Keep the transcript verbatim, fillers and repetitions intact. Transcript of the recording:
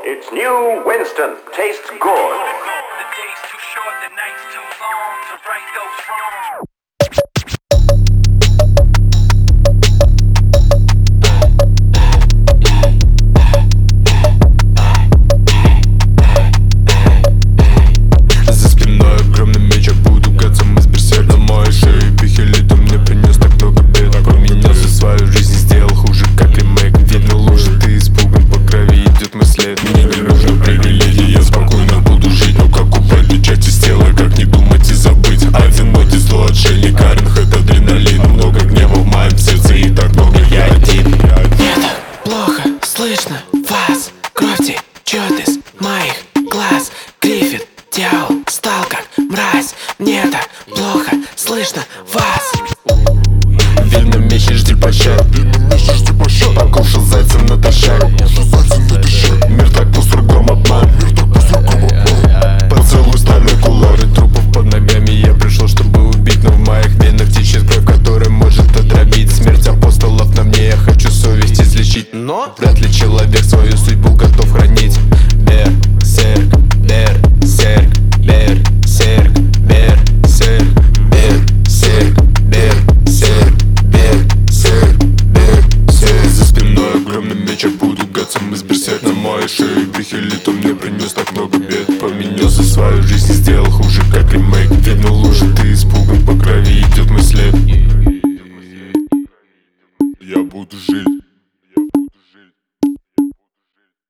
It's new Winston. Tastes good. The day's too short, the night's too long to right those wrongs. За спиной огромный меч, я буду гацом из берсерка. На моей шее пихели, ты мне принес так много бед. Поменялся свою жизнь, сделал хуже, как ремейк. Видно лужи, ты испуган, по крови идет мой след. Мне не нужно привилегий, я спокойно буду жить. Но как убрать эту часть из тела, как не думать и забыть. Одинокий злой отшельник, Аренхэт, адреналин. Много гнева в моем сердце и так много я один. Мне так плохо слышно вас. Кровь течет из моих глаз. Гриффит, дьявол, стал как мразь. Мне так плохо слышно вас. Видно меч, жди пощад. Покушал зайцем натощак. Мир так пуст, кругом обман. Поцелуй стальной кулак. Трупов под ногами я пришел, чтобы убить. Но в моих венах течет кровь, которая может отравить. Смерть апостолов на мне, я хочу совесть излечить. Но вряд ли человек свою судьбу готов хранить. Берсерк, берсерк, берсерк, берсерк, берсерк, берсерк, берсерк, берсерк. За спиной огромный меч, я буду гацом из берсерка. На моей шее брехелит, он мне принес так много бед. Поменялся свою жизнь, сделал хуже, как ремейк.